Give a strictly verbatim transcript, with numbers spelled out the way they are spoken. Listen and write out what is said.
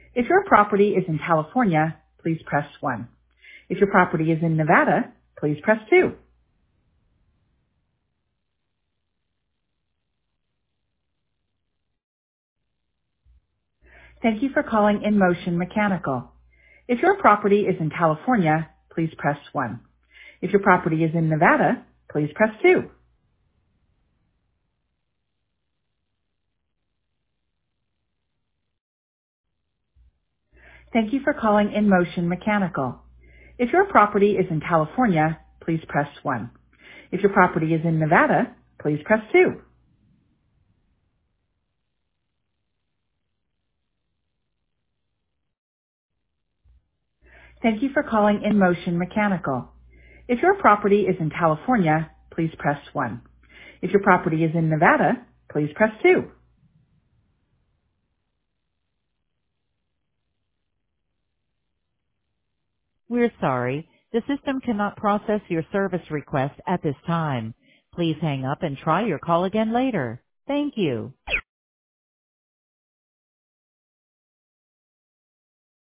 If your property is in California, please press one. If your property is in Nevada, please press two. Thank you for calling In Motion Mechanical. If your property is in California, please press one. If your property is in Nevada, please press two. Thank you for calling In Motion Mechanical. If your property is in California, please press one. If your property is in Nevada, please press two. Thank you for calling In Motion Mechanical. If your property is in California, please press one. If your property is in Nevada, please press two. We're sorry. The system cannot process your service request at this time. Please hang up and try your call again later. Thank you.